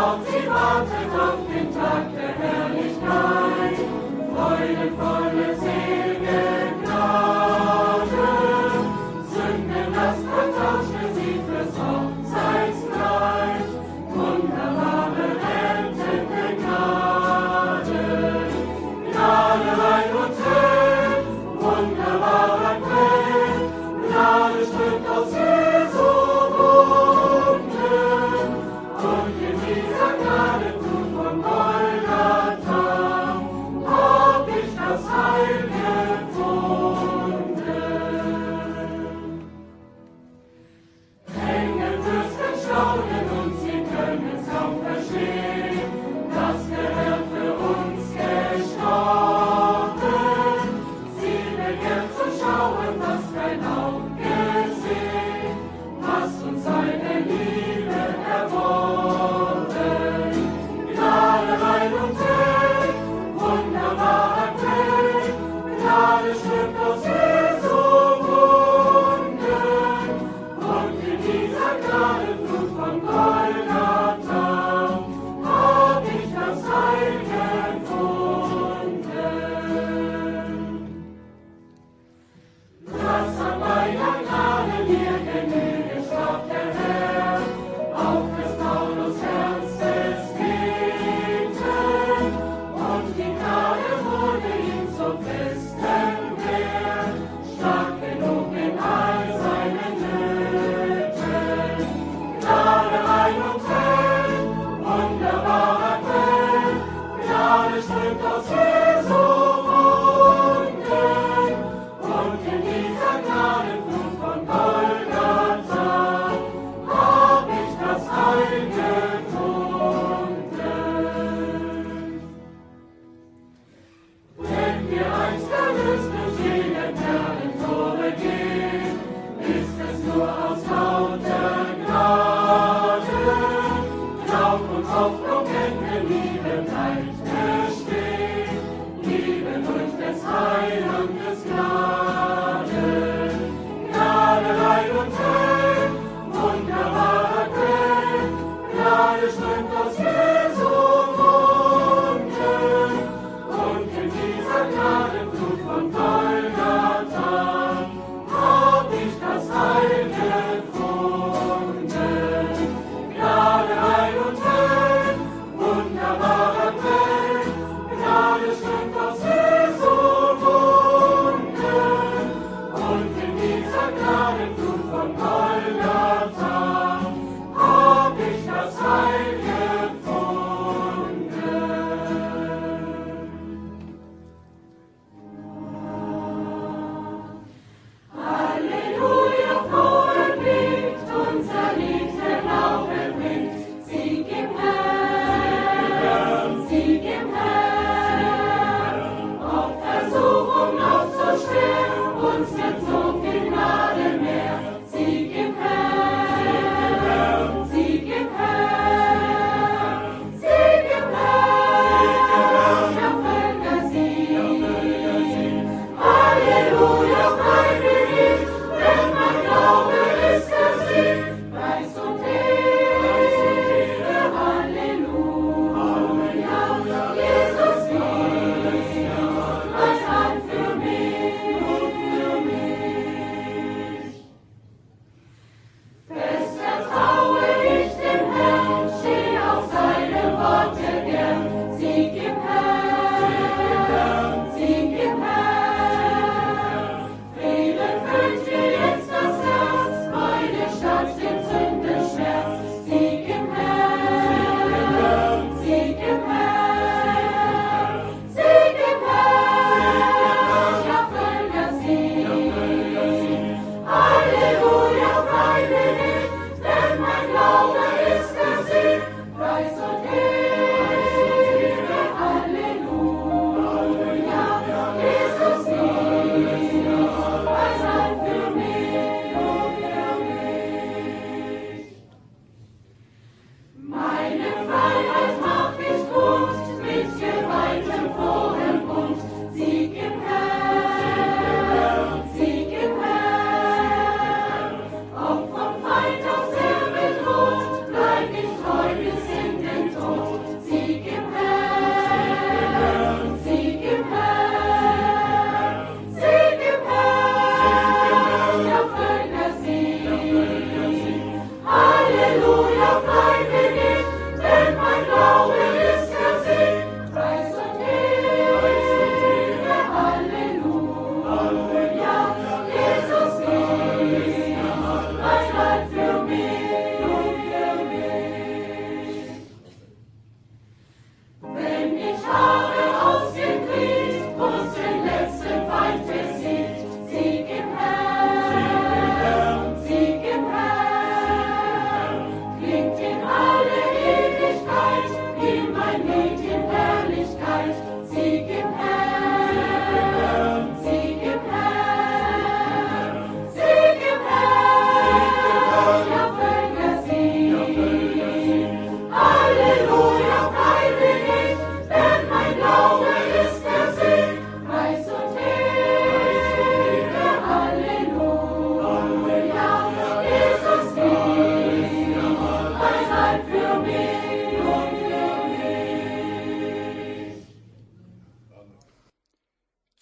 sie wartet auf den Tag der Herrlichkeit, freudevolle, selige Gnade. Sündenlast vertauschte sie fürs Hochzeitskleid, wunderbare, rettende Gnade. Gnade rein und hell, wunderbarer Quell, Gnade strömt aus Jesu Wunden, und in dieser Gnadeflut von Golgatha hab ich das Heil gefunden. Engelfürsten staunen und sie können's kaum verstehen, dass der Herr für uns gestorben. Sie begehren zu schauen, was kein Auge sehen, was uns seine Liebe erworben. Gnade rein und hell, wunderbarer Quell, Gnade strömt aus Jesu Wunden, und in dieser Gnadeflut von Golgatha hab ich das Heil gefunden. Dass an meiner Gnade mir genüge, sprach der Herr, auf des Paulus Herz des Beten, und die Gnade wurde ihm zur festen Wehr, stark genug in all seinen Nöten. Gnade rein und hell, wunderbarer Quell, Gnade strömt aus Jesu Wunden, und in dieser Gnadeflut von Golgatha hab ich das Heil gefunden. Wenn wir einst erlöst durch jene Perlentore gehen, ist es nur aus lauter Gnade. Glaub und Hoffnung, Ende, Liebe bleibt bestehen, Liebe durch des Heilandes Gnade. Gnade rein und hell, wunderbarer Quell, Gnade strömt aus Jesu Wunden, und in dieser Gnadeflut von Golgatha hab ich das Heil gefunden. Gnade rein und hell, wunderbarer Quell,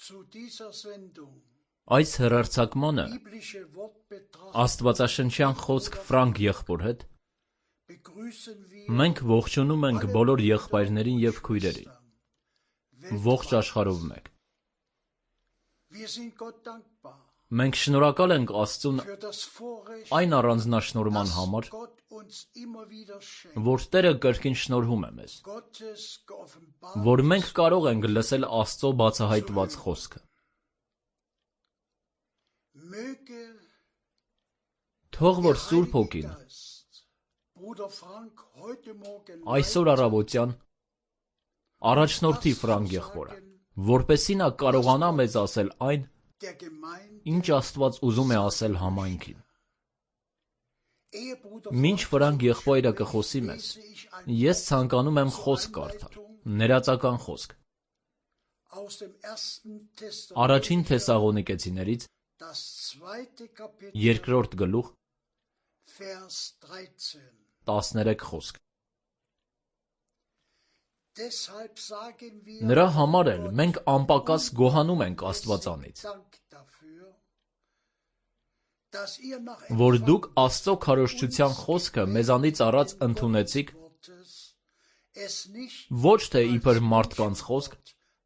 Այս հեռարձակմանը աստվածաշնչյան խոսք Ֆրանկ եղբոր հետ մենք ողջունում ենք բոլոր եղբայրներին և քույրերին, ողջ աշխարհով մեկ։ Մենք շնորհակալ ենք Աստծուն այն առանձնաշնորհման համար, որ Տերը կրկին շնորհում է մեզ, որ մենք կարող ենք լսել Աստծո բացահայտված խոսքը։ Թող որ Սուրբ Հոգին այսօր առավոտյան առաջնորդի Ֆրանկ եղբորը, որպեսզի նա կարողանա մեզ ասել այն, ինչ Աստված ուզում է ասել համայնքին։ Մինչ Ֆրանկ եղբայրը կխոսի մեզ, ես ցանկանում եմ խոսք կարդալ, ներածական խոսք։ Առաջին Թեսաղոնիկեցիներից 2-րդ գլուխ 13 խոսք։ Նրա համար էլ մենք անպակաս գոհանում ենք Աստվածանից, որ դուք Աստծո քարոզչության խոսքը մեզանից առաջ ընդունեցիք, ոչ թե իբր մարդկանց խոսք,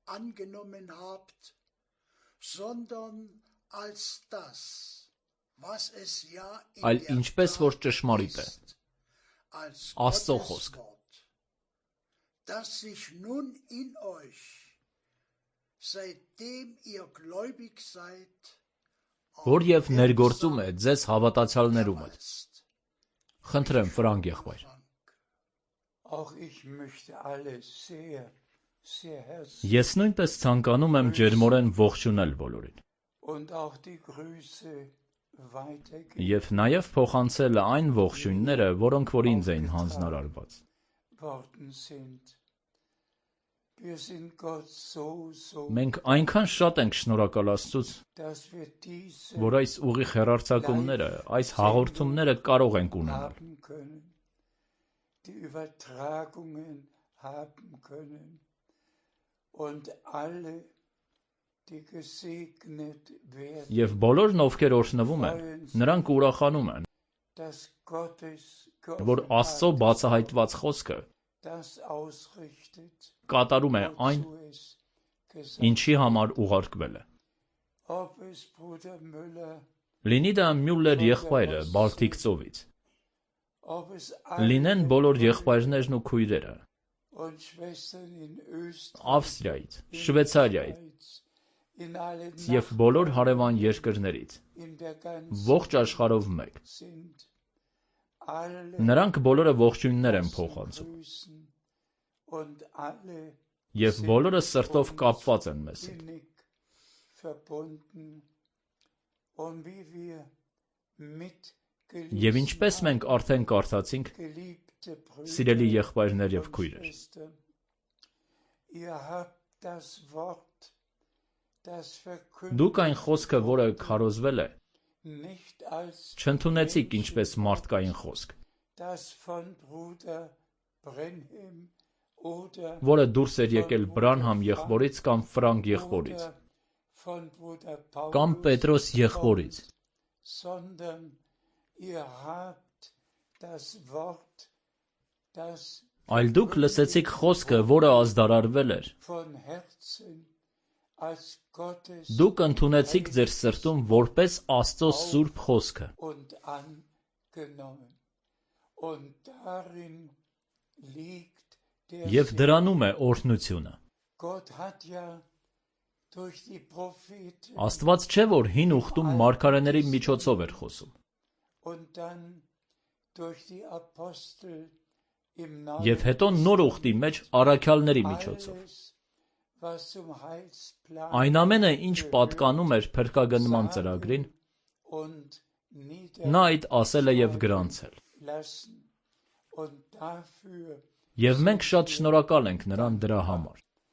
այլ ինչպես որ ճշմարիտ է, Աստծո խոսք, որ և ներգործում է ձեզ հավատացյալներում էլ։ Խնդրեմ, Ֆրանկ եղբայր։ Ես նույնպես ցանկանում եմ ջերմորեն ողջունել բոլորին և նաև փոխանցել այն ողջույնները, որոնք որ ինձ էին հանձնարարված։ Մենք այնքան շատ ենք շնորհակալ Աստծուց, որ այս ուղիղ հեռարձակումները, այս հաղորդումները կարող ենք ունենալ։ Եվ բոլորն, ովքեր օրհնվում են, նրանք ուրախանում են, որ Աստծո բացահայտված խոսքը կատարում է այն, ինչի համար ուղարկվել է։ Լինի դա Մյուլլեր եղբայրը Բալթիկ ծովից, լինեն բոլոր եղբայրներն ու քույրերը Ավստրիայից, Շվեյցարիայից և բոլոր հարևան երկրներից, ողջ աշխարհով մեկ։ Նրանք բոլորը ողջույններ են փոխանցում և բոլորը սրտով կապված են մեզ հետ։ Եվ ինչպես մենք արդեն կարդացինք, սիրելի եղբայրներ և քույրեր, դուք այն խոսքը, որը քարոզվել է, չընդունեցիք ինչպես մարդկային խոսք, որը դուրս էր եկել Բրանհամ եղբորից կամ Ֆրանկ եղբորից, կամ Պետրոս եղբորից, այլ դուք լսեցիք խոսքը, որը ազդարարվել էր։ Դուք ընդունեցիք ձեր սրտում որպես Աստծո սուրբ խոսքը։ Եվ դրանում է օրհնությունը։ Աստված չէ, որ հին ուխտում մարգարեների միջոցով էր խոսում։ Եվ հետո նոր ուխտի մեջ առաքյալների միջոցով։ Այն ամենը, ինչ պատկանում էր փրկագնման ծրագրին, նա այդ ասել է և գրանցել։ Եվ մենք շատ շնորհակալ ենք նրան դրա համար։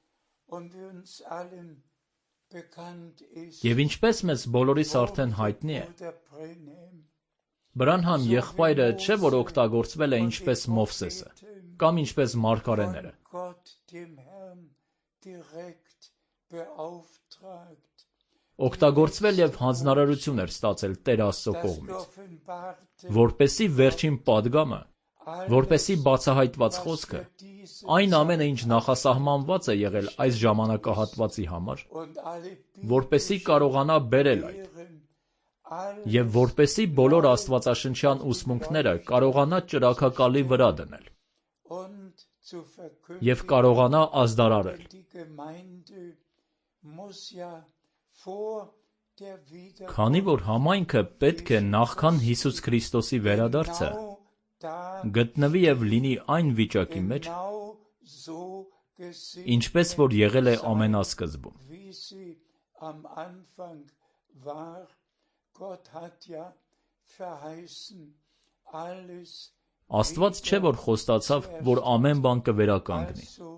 Եվ ինչպես մեզ բոլորիս արդեն հայտնի է, Բրանհամ եղբայրը չէ, որ օգտագործվել է ինչպես Մովսեսը, կամ ինչպես մարգարեները, beauftragt, օգտագործվել եւ հանձնարարություն էր ստացել Տեր Աստծո das կողմից, geoffenbarte որպեսզի վերջին падգամը, որպեսզի բացահայտված was խոսքը, für diese այն ամենը, ինչ նախասահմանված է եղել այս ժամանակահատվածի համար, und alle որպեսզի կարողանա բերել այդ, Bieren, alle եւ որպեսզի բոլոր աստվածաշնչյան ուսմունքները կարողանա ճրագակալի վրա դնել und zu եւ verkündigen. կարողանա ազդարարել, Die Gemeinde muss ja vor der Wiederkunft քանի որ համայնքը պետք է նախքան Հիսուս Քրիստոսի վերադարձը genau da գտնվի եւ լինի այն վիճակի մեջ, genau so gesehen, ինչպես որ եղել է ամենասկզբում։ wie sie am Anfang war. Gott hat ja verheißen, alles Աստված չէ որ խոստացավ, որ ամեն բան կվերականգնի։ also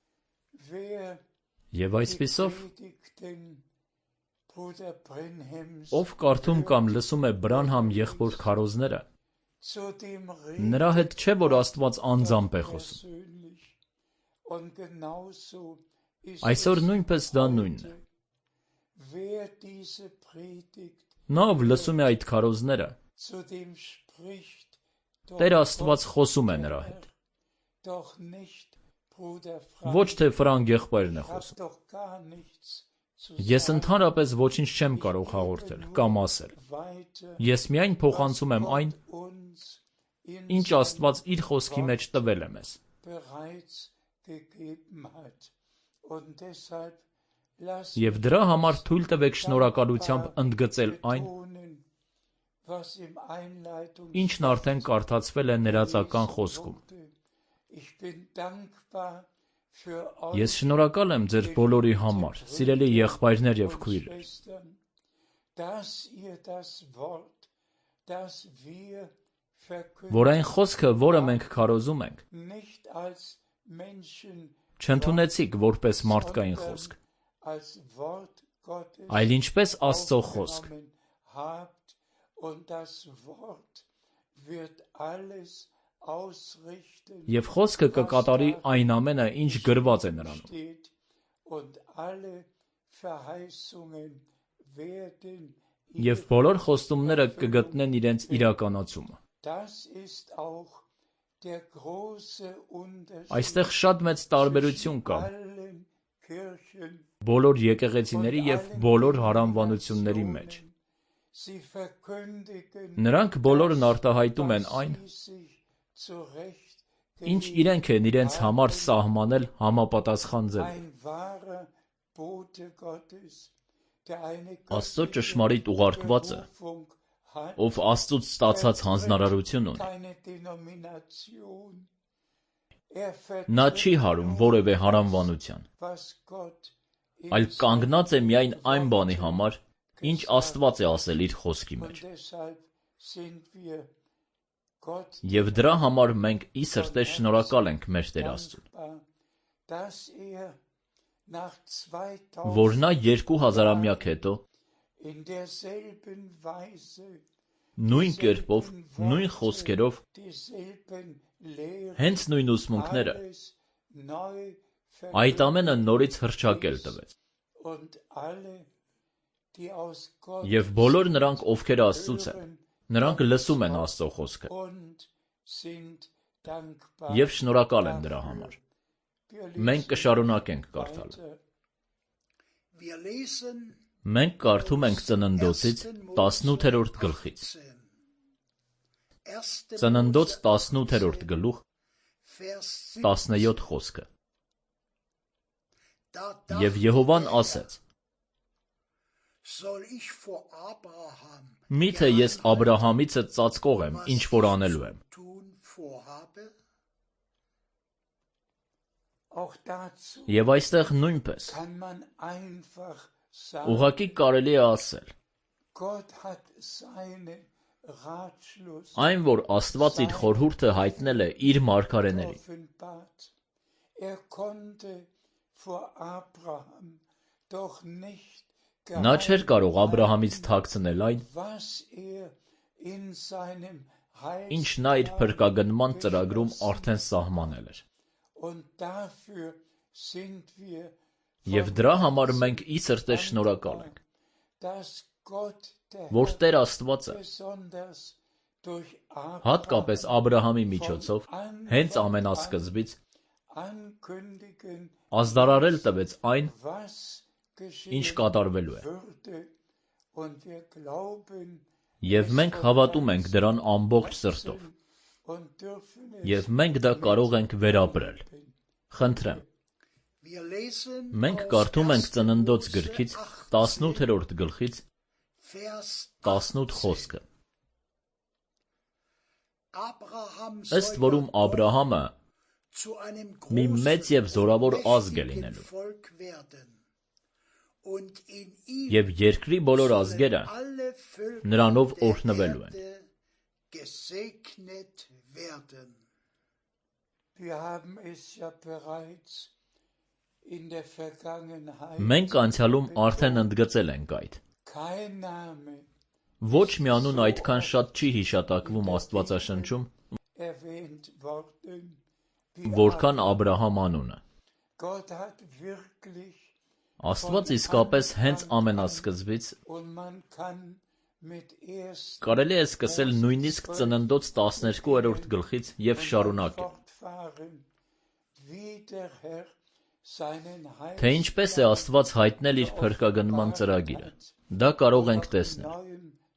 wer Եվ այսպիսով, Predigten Bruder Brenhems ով կարդում կամ լսում է Բրանհամ եղբոր քարոզները, zu dem նրա հետ չէ որ Աստված անձամբ է խոսում։ persönlich und genauso ist Այսօր es նույնպես դա նույնն է։ wer diese Predigt Նա ով լսում է այդ քարոզները, zu dem spricht Տեր Աստված խոսում է նրա հետ։ doch nicht Bruder Frank Ոչ թե Ֆրանկ եղբայրն է hat խոսում։ doch gar nichts zu Ես ընդհանրապես ոչինչ չեմ կարող հաղորդել կամ ասել։ weiter Ես միայն փոխանցում եմ այն, uns in ինչ Աստված իր խոսքի մեջ տվել է մեզ։ bereits gegeben hat und deshalb lasst Եվ դրա համար թույլ տվեք շնորհակալությամբ ընդգծել այն, betonen, was im Einleitung ինչն արդեն կարդացվել է ներածական խոսքում։ ich bin dankbar für Ես euch շնորհակալ եմ ձեր բոլորի համար, սիրելի եղբայրներ եւ քույրեր, Schwestern, dass ihr das Wort, das wir verkünden, որ այն խոսքը, որը մենք քարոզում ենք, nicht als Menschen չընդունեցիք որպես մարդկային խոսք, als Wort Gottes այլ ինչպես Աստծո խոսք, aufgenommen habt und das Wort wird alles ausrichten, եւ խոսքը կկատարի այն ամենը, ինչ գրված է նրանում, steht und alle Verheißungen werden եւ բոլոր խոստումները կգտնեն իրենց իրականացումը։ Das ist auch der große Unterschied Այստեղ շատ մեծ տարբերություն կա allen Kirchen. բոլոր եկեղեցիների եւ բոլոր հարանվանությունների մեջ։ Sie verkündigen, Նրանք բոլորն արտահայտում են այն, was sie sich zurecht ինչ իրենք են իրենց համար սահմանել համապատասխան ձևով։ ein wahrer Bote Gottes, der eine Աստծո ճշմարիտ ուղարկվածը, Berufung hat, ով Աստծուց ստացած հանձնարարություն ունի, keine Denomination. նա չի հարում որևէ հարանվանության, Was Gott այլ կանգնած է միայն այն բանի համար, ինչ Աստված է ասել իր խոսքի մեջ։ und deshalb sind wir Gott Եվ դրա համար մենք ի սրտե շնորհակալ ենք մեր Տեր Աստծուն, dankbar, dass nach 2000 որ նա 2000-ամյակ հետո in derselben Weise նույն կերպով, նույն խոսքերով, dieselben Lehren հենց նույն ուսմունքները, alles neu այդ ամենը նորից հռչակել տվեց։ und alle die aus Gott Եվ բոլոր նրանք, ովքեր Աստծուց են, hören նրանք լսում են Աստծո խոսքը und sind dankbar. եւ շնորհակալ են դրա համար։ Wir Մենք lesen կշարունակենք կարդալ։ weiter. Wir lesen Մենք կարդում ենք Ծննդոցից 18-րդ գլխից։ Ծննդոց 18-րդ գլուխ 17 խոսքը։ Եվ Եհովան ասեց. Միթե ես Աբրահամիցը ծածկող եմ, ինչ որ անելու եմ։ Auch dazu Եվ այստեղ նույնպես kann man einfach sagen, ուղղակի կարելի է ասել, Gott hat seinen Ratschluss այն որ Աստված իր խորհուրդը հայտնել է իր մարգարեներին։ offenbart. Konnte vor Abraham doch nicht Նա չէր կարող Աբրահամից թաքցնել այն, was in seinem ինչ նա իր փրկագնման ծրագրում արդեն սահմանել էր։ Und dafür sind wir Եվ դրա համար մենք ի սրտե շնորհակալ ենք, որ Տեր Աստվածը հատկապես Աբրահամի միջոցով հենց ամենասկզբից ազդարարել տվեց այն, ինչ կատարվելու է։ Եվ մենք հավատում ենք դրան ամբողջ սրտով, և մենք դա կարող ենք վերապրել։ Խնդրեմ, մենք կարդում ենք Ծննդոց գրքից 18-րդ գլխից 18 խոսքը, ըստ որում Աբրահամը մի մեծ և զորավոր ազգ է լինելու, և երկրի բոլոր ազգերը նրանով օրհնվելու են։ Մենք անցյալում արդեն ընդգծել ենք այդ։ Ոչ մի անուն այդքան շատ չի հիշատակվում Աստվածաշնչում, որքան Աբրահամ անունը։ Աստված իսկապես հենց ամենասկզբից, կարելի է սկսել նույնիսկ Ծննդոց 12-րդ գլխից և շարունակել, թե ինչպես է Աստված հայտնել իր փրկագնման ծրագիրը։ Դա կարող ենք տեսնել։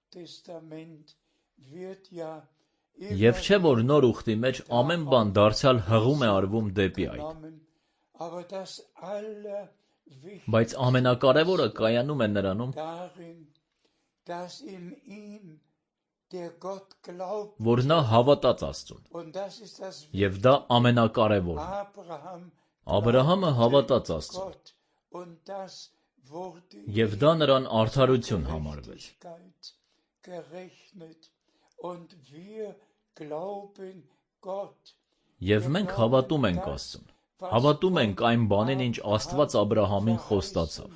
Եվ չէ, որ նոր ուխտի մեջ ամեն բան դարձյալ հղում է արվում դեպի այդ։ Բայց ամենակարևորը կայանում է նրանում, որ նա հավատաց Աստծուն, և դա ամենակարևորն է։ Աբրահամը հավատաց Աստծուն, և դա նրան արդարություն համարվեց։ Եվ մենք հավատում ենք Աստծուն, հավատում ենք այն բանին, ինչ Աստված Աբրահամին խոստացավ։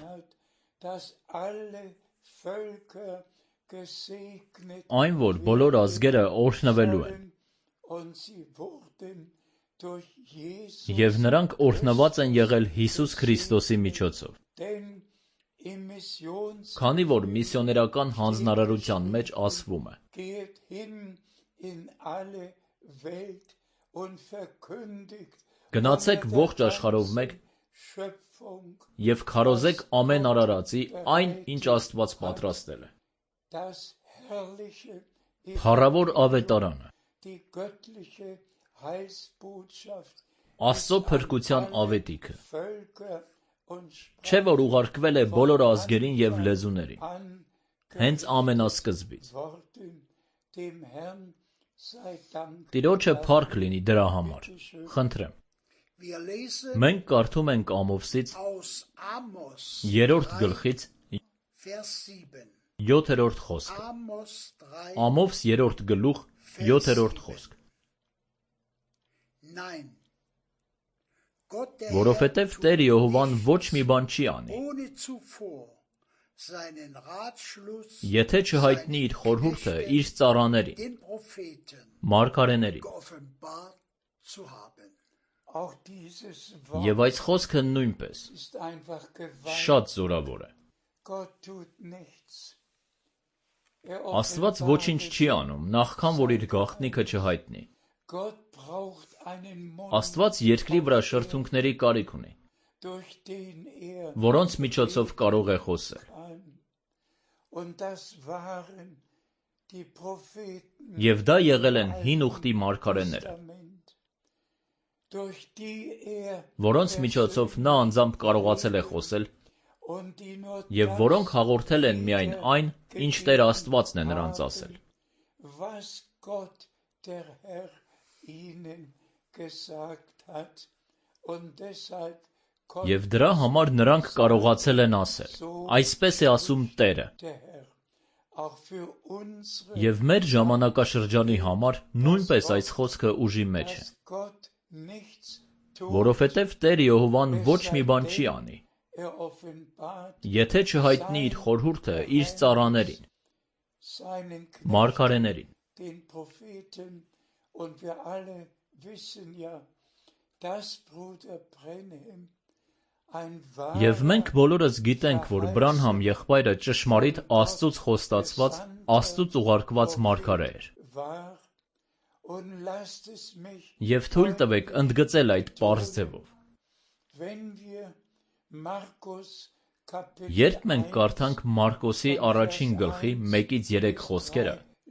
Այն, որ բոլոր ազգերը օրհնվելու են, և նրանք օրհնված են եղել Հիսուս Քրիստոսի միջոցով։ Քանի որ միսիոներական հանձնարարության մեջ ասվում է. գնացեք ողջ աշխարհով մեկ և քարոզեք ամեն արարածի այն, ինչ Աստված պատրաստել է։ Փառավոր ավետարանը, Աստծո փրկության ավետիքը, չէ՞ որ ուղարկվել է բոլոր ազգերին և լեզուներին, հենց ամենասկզբից։ Տիրոջը փառք լինի դրա համար։ Խնդրեմ։ Մենք կարդում ենք Ամովսից 3-րդ գլխից 7-րդ խոսքը։ Ամովս 3-րդ գլուխ 7-րդ խոսք։ Որովհետև Տեր Եհովան ոչ մի բան չի անի, եթե չհայտնի իր խորհուրդը իր ծառաներին, մարգարեներին։ Եվ այս խոսքը նույնպես շատ զորավոր է։ Աստված ոչինչ չի անում, նախքան որ իր գաղտնիքը չհայտնի։ Աստված երկրի վրա շրթունքների կարիք ունի, որոնց միջոցով կարող է խոսել։ Եվ դա եղել են հին ուխտի մարգարեները, որոնց միջոցով նա անձամբ կարողացել է խոսել, և որոնք հաղորդել են միայն այն, ինչ Տեր Աստվածն է նրանց ասել։ Եվ դրա համար նրանք կարողացել են ասել. «Այսպես է ասում Տերը»։ Եվ մեր ժամանակաշրջանի համար նույնպես այս խոսքը ուժի մեջ է։ Որովհետև Տեր Եհովան ոչ մի բան չի անի, եթե չհայտնի իր խորհուրդը իր ծառաներին, մարգարեներին։ Եվ մենք բոլորս գիտենք, որ Բրանհամ եղբայրը ճշմարիտ Աստծուց խոստացված, Աստծուց ուղարկված մարգարե էր։ Եվ թույլ տվեք ընդգծել այդ պարզ ձևով։ Երբ մենք կարդանք Մարկոսի առաջին գլխի 1-3 խոսքերը,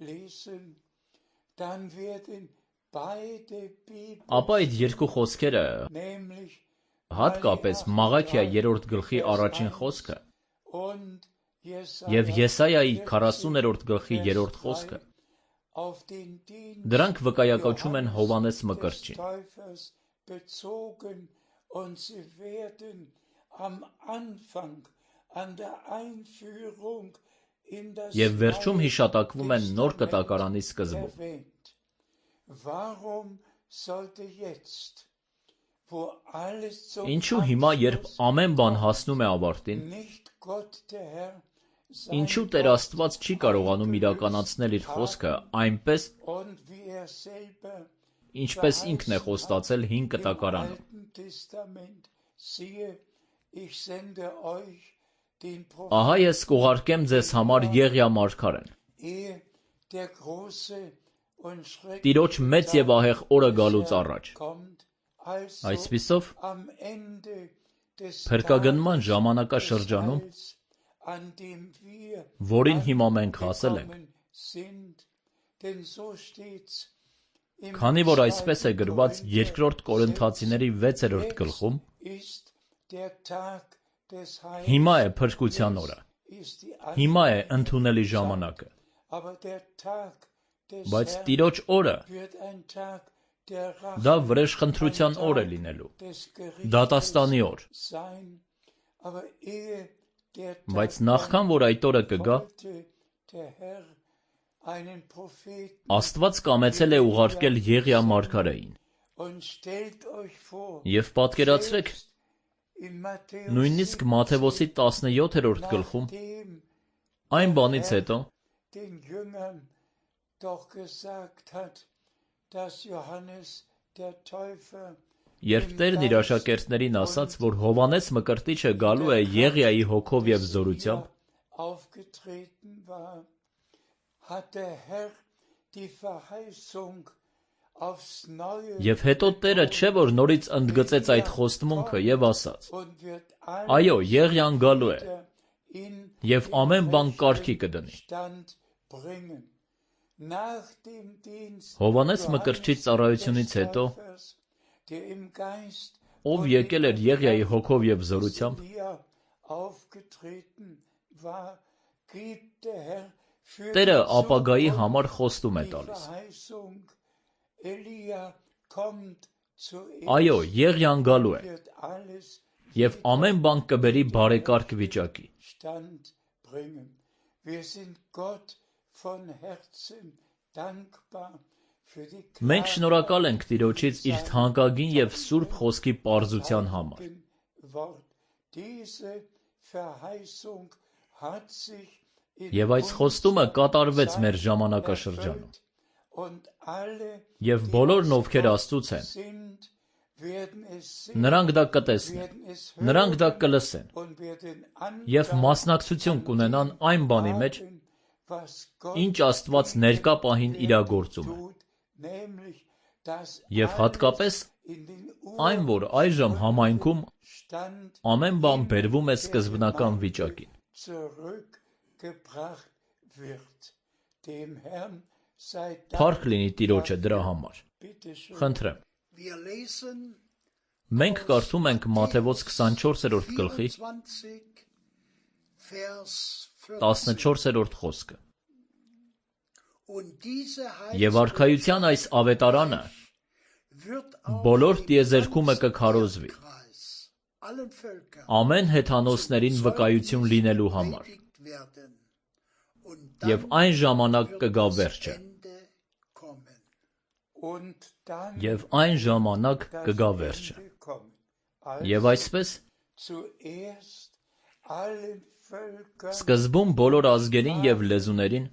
ապա այդ երկու խոսքերը, հատկապես Մաղաքիա 3-րդ գլխի առաջին խոսքը և Եսայայի 40-րդ գլխի 3-րդ խոսքը, դրանք վկայակոչում են Հովհաննես Մկրտչին։ Եվ վերջում հիշատակվում են նոր կտակարանի սկզբով։ Ինչու հիմա, երբ ամեն բան հասնում է ավարտին, ինչու Տեր Աստված չի կարողանում իրականացնել իր խոսքը այնպես, ինչպես ինքն է խոստացել հին կտակարանում։ Ահա ես կուղարկեմ ձեզ համար Եղիա մարգարեն։ Տիրոջ մեծ և ահեղ օրը գալուց առաջ։ Այսպիսով, փրկագնման ժամանակաշրջանում, որին հիմա մենք հասել ենք, քանի որ այսպես է գրված 2 Կորինթացիների 6-րդ գլխում, հիմա է փրկության օրը, հիմա է ընդունելի ժամանակը, բայց Տիրոջ օրը դա վրեժխնդրության օր է լինելու, դատաստանի օր։ Բայց նախքան որ այդ օրը կգա, Աստված կամեցել է ուղարկել Եղիա մարգարեին։ Եվ պատկերացրեք, նույնիսկ Մատթեոսի 17-րդ գլխում, այն բանից հետո, երբ Տերն իր աշակերտներին ասաց, որ Հովհաննես Մկրտիչը գալու է Եղիայի հոգով և զորությամբ, և հետո Տերը չէ, որ նորից ընդգծեց այդ խոստմունքը և ասաց. այո, Եղիան գալու է, և ամեն բան կարգի կդնի։ Հովհաննես Մկրտչի ծառայությունից հետո, ով եկել էր Եղիայի հոգով և զորությամբ, Տերը ապագայի համար խոստում է տալիս։ Այո, Եղիան գալու է, և ամեն բան կբերի բարեկարգ վիճակի։ Մենք շնորհակալ ենք Տիրոջից իր թանկագին և սուրբ խոսքի պարզության համար։ Եվ այս խոստումը կատարվեց մեր ժամանակաշրջանում։ Եվ բոլորն, ովքեր Աստծուց են, նրանք դա կտեսնեն, նրանք դա կլսեն և մասնակցություն կունենան այն բանի մեջ, ինչ Աստված ներկա պահին իրագործում է։ Եվ հատկապես այն, որ այժմ համայնքում ամեն բան բերվում է սկզբնական վիճակին։ Փառք լինի Տիրոջը դրա համար։ Խնդրեմ։ Մենք կարդում ենք Մատթեոս 24-րդ գլխի 14-րդ խոսքը։ Եվ արքայության այս ավետարանը բոլոր տիեզերքումը կքարոզվի, ամեն հեթանոսներին վկայություն լինելու համար։ Եվ այն ժամանակ կգա վերջը։ Եվ այն ժամանակ կգա վերջը։ Եվ այսպես, սկզբում բոլոր ազգերին և լեզուներին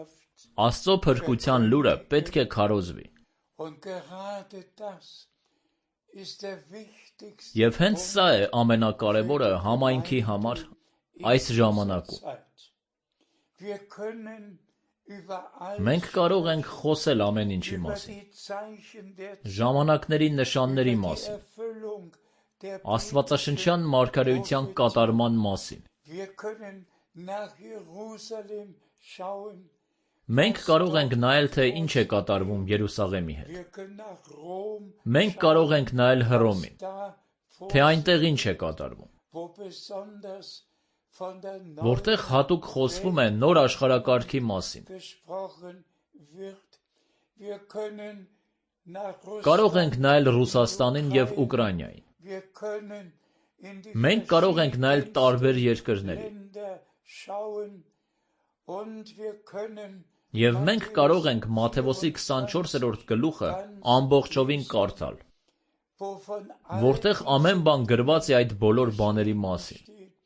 Աստծո փրկության լուրը պետք է քարոզվի։ ist der wichtigste Եվ հենց սա է ամենակարևորը Punkt համայնքի համար այս in ժամանակում։ dieser Zeit. Wir können über Մենք alles կարող ենք խոսել ամեն ինչի über մասին, die Zeichen der Zeit, ժամանակների նշանների über die մասին, Erfüllung der Աստվածաշնչյան մարգարեության կատարման մասին։ Wir können nach Jerusalem schauen. Մենք կարող ենք նայել, թե ինչ է կատարվում Երուսաղեմի հետ։ Wir können nach Rom Մենք կարող ենք նայել Հռոմին, da թե այնտեղ ինչ է կատարվում, wo besonders von der որտեղ neuen հատուկ խոսվում է նոր աշխարհակարգի մասին։ gesprochen wird. Wir können nach Կարող ենք Russland, նայել Ռուսաստանին եւ Ուկրաինային։ wir können in die Մենք կարող ենք նայել տարբեր երկրների։ Länder schauen und wir können Եվ մենք կարող ենք Մատթեոսի 24-րդ գլուխը ամբողջովին կարդալ, wovon որտեղ ամեն բան գրված է այդ բոլոր բաների մասին։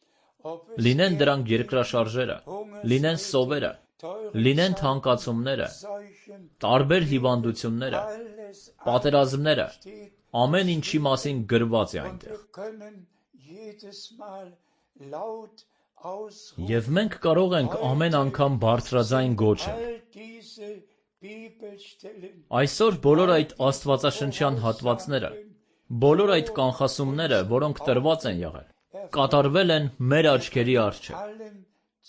ob es Լինեն դրանք երկրաշարժերը, լինեն սովերը, լինեն թանկացումները, Seuchen, տարբեր հիվանդությունները, alles պատերազմները, steht. ամեն ինչի մասին գրված է Und այնտեղ։ wir können jedes Mal laut ausrufen. Եվ մենք կարող ենք ամեն անգամ բարձրաձայն գոչել։ All diese Bibelstellen Այսօր բոլոր այդ աստվածաշնչյան հատվածները, բոլոր այդ կանխասումները, որոնք տրված են եղել, կատարվել են մեր աչքերի առջև։ allen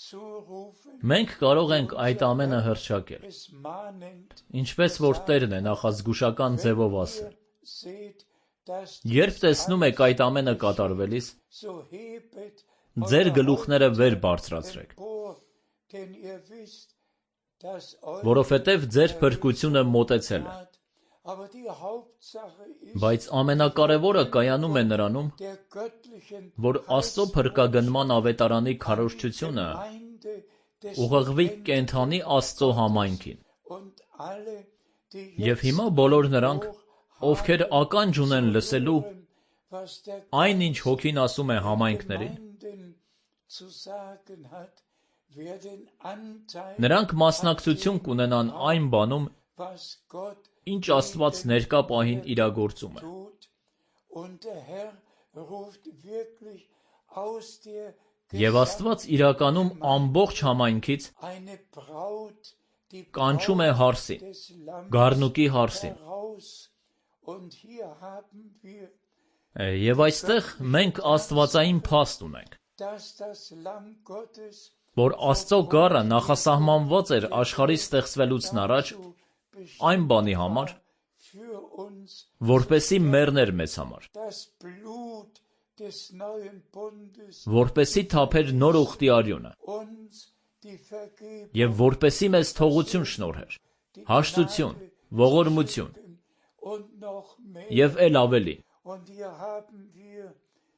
zurufen, Մենք կարող ենք այդ ամենը հռչակել, es mahnend ինչպես որ Տերն է նախազգուշական ձևով ասել։ seht, dass Երբ տեսնում եք այդ ամենը կատարվելիս, so hebet ձեր գլուխները վեր բարձրացրեք, empor, denn ihr wisst, dass որովհետև ձեր փրկությունը մոտեցել է։ hat. Aber die Hauptsache ist Բայց ամենակարևորը կայանում է նրանում, der göttlichen որ Աստծո փրկագնման ավետարանի քարոզչությունը Gemeinde des ուղղվի կենթանի Աստծո համայնքին։ und alle, die Եվ հիմա բոլոր նրանք, ովքեր ականջ ունեն լսելու was der այն, ինչ Հոգին ասում է համայնքներին, Gemeinden zu sagen hat, werden Anteil, նրանք մասնակցություն կունենան այն բանում, was Gott ինչ Աստված ներկա պահին իրագործում է։ tut. Und der Herr ruft wirklich aus der Եվ Աստված իրականում ամբողջ համայնքից eine Braut, die կանչում է հարսին, des Lammes գառնուկի հարսին։ heraus. Und hier haben wir, Եվ այստեղ մենք աստվածային փաստ ունենք, dass das Lamm Gottes որ Աստծո գառը նախասահմանված էր աշխարհի ստեղծվելուց առաջ այն բանի համար, für uns որպեսի մեռներ մեզ համար, das Blut des neuen Bundes, որպեսի թափեր նոր ուխտի արյունը, uns die Vergebung, եւ որպեսի մեզ թողություն շնորհեր, հաշտություն, ողորմություն und noch mehr. եւ ել ավելի։ Und hier haben wir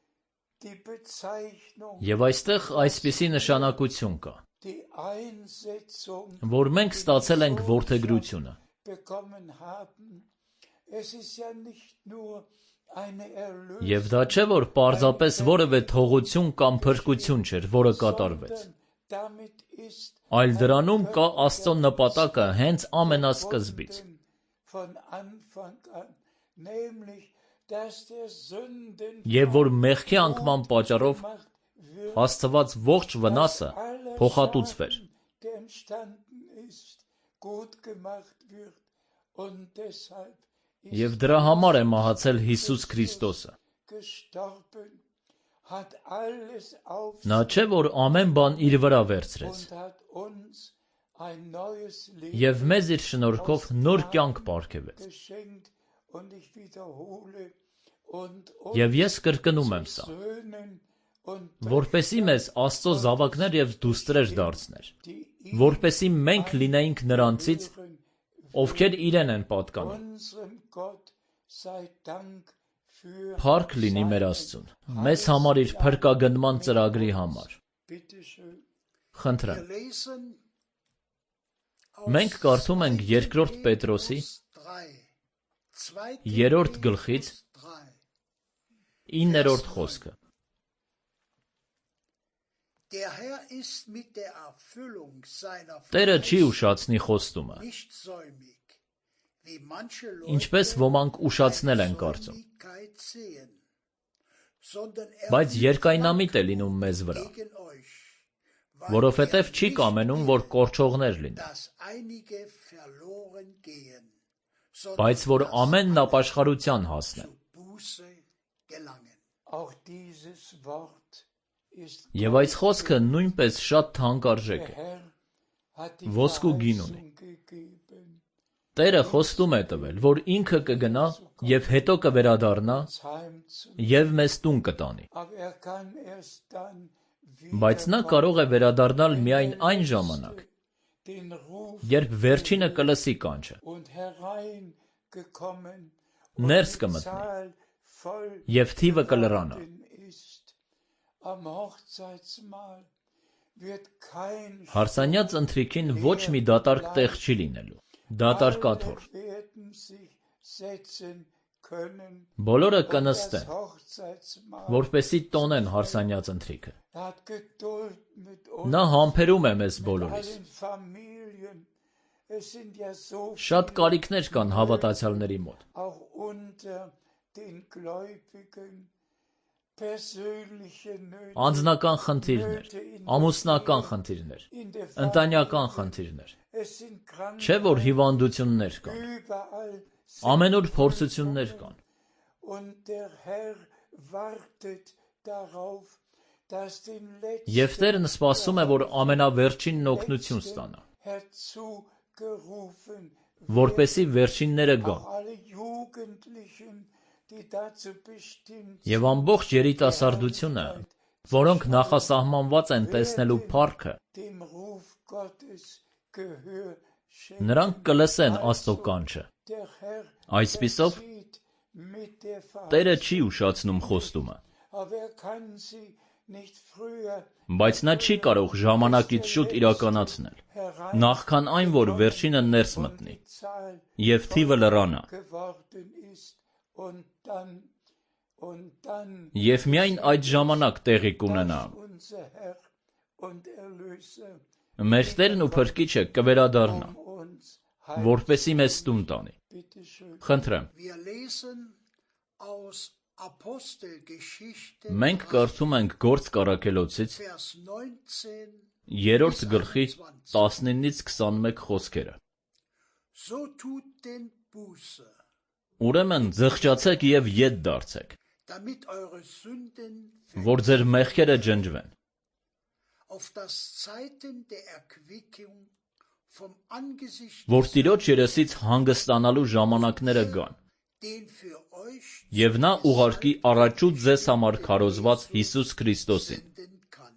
die Bezeichnung, Եվ այստեղ այսպիսի նշանակություն կա, die Einsetzung որ մենք ստացել ենք որդեգրությունը։ bekommen haben. Es ist ja nicht nur eine Erlösung, Եվ դա չէ, որ պարզապես որևէ թողություն կամ փրկություն չէր, որը կատարվեց, sondern damit ist այլ դրանում կա Աստծո նպատակը հենց ամենասկզբից, von Anfang an, nämlich, dass der Sünden եւ որ մեղքի անկման պատճառով gemacht wird, հաստված ողջ վնասը aller փոխհատուցվեր։ Schaden, der entstanden ist, gut gemacht wird. Und deshalb Եվ դրա համար է մահացել Հիսուս Քրիստոսը։ gestorben, hat alles auf Նա չէ, որ ամեն բան իր վրա վերցրեց, und hat uns ein neues Leben եւ մեզ իր շնորհքով նոր կյանք պարգևեց։ geschenkt. Und ich wiederhole, und Եվ ես կրկնում եմ սա, Söhnen und որպեսի մեզ Աստծո զավակներ եւ դուստրեր դարձներ, die որպեսի մենք լինեինք նրանցից, ihren ովքեր իրեն են պատկանում։ unserem Gott sei Dank für Փառք լինի մեր Աստծուն, մեզ համար իր փրկագնման ծրագրի համար։ Bitte schön. Խնդրեմ։ lesen Մենք կարդում ենք երկրորդ Պետրոսի 3. երրորդ գլխից 9-րդ խոսքը։ Der Herr ist mit der Erfüllung seiner Տերը չի ուշացնի խոստումը, nicht säumig, wie manche ինչպես Leute ոմանք ուշացնել են կարծում, Säumigkeit sehen, sondern Բայց երկայնամիտ է լինում մեզ վրա, gegen euch, որովհետև չի կամենում, որ կորչողներ լինեն, dass einige verloren gehen, բայց որ ամենն ապաշխարության հասնեն։ zu Buße gelangen. Auch dieses Wort ist Եվ այս խոսքը նույնպես շատ թանկարժեք der է։ Herr hat die Ոսկու գին ունի։ Verheißung gegeben, Տերը խոստում է տվել, որ ինքը կգնա եւ հետո կվերադառնա uns heimzunehmen. եւ մեզ տուն կտանի։ Aber kann erst dann Բայց նա կարող է վերադառնալ միայն այն ժամանակ, den Ruf երբ վերջինը կլսի կանչը, und hereingekommen ներս die կմտնի Zahl voll եւ թիվը կլրանա։ ist. Am Hochzeitsmahl wird kein Հարսանյաց ընթրիքին ոչ մի դատարկ տեղ չի լինելու։ Դատարկաթոռ։ Alle werden sich setzen können. Բոլորը Das կնստեն, Hochzeitsmahl որպեսի տոնեն հարսանյաց ընթրիքը։ hat Geduld mit uns, Նա համբերում է մեզ mit բոլորիս։ allen Familien. Es sind ja so Շատ viele, կարիքներ կան հավատացյալների մոտ, auch unter den Gläubigen, persönliche Nöte, անձնական խնդիրներ, ամուսնական խնդիրներ, in der ընտանեկան Familie. խնդիրներ, Es sind չէ որ հիվանդություններ կան, überall ամենուր փորձություններ կան, und der Herr wartet darauf, dass den եւ letzten Տերն սպասում է, որ ամենավերջինն օգնություն ստանա, herzugerufen, որպեսի վերջինները գան, auch alle Jugendlichen, die dazu bestimmt եւ ամբողջ երիտասարդությունը, որոնք նախասահմանված են տեսնելու փառքը, dem Ruf Gottes Gehör schenken. նրանք կլսեն Աստծո կանչը։ Der Herr Այսպիսով zieht mit der Տերը Verheißung, չի ուշացնում խոստումը, aber er kann sie nicht früher բայց նա չի կարող ժամանակից šուտ իրականացնել, նախքան այն, որ վերջինը ներս մտնի die Zahl եւ թիվը լրանա, geworden ist und dann եւ միայն այդ ժամանակ տեղի կունենա։ unser Herr und Erlöser Մեր Տերն ու Փրկիչը կվերադառնա, uns որպեսի մեզ տուն տանի։ bitte schön. Խնդրեմ, Wir lesen aus Apostelgeschichte մենք կարդում ենք Գործ Կարաքելոցից Vers 19, 3-րդ գլխի 19-ից 21 խոսքերը։ so tut denn Buße, Ուրեմն զղջացեք եւ ետ դարձեք, damit eure Sünden որ ձեր մեղքերը ջնջվեն, auf das Zeiten der Erquickung vom Angesicht որ Տիրոջ երեսից հանգստանալու ժամանակները գան, den für euch եւ նա ուղարկի առաջուց ձեզ համար քարոզված Հիսուս Քրիստոսին, senden kann.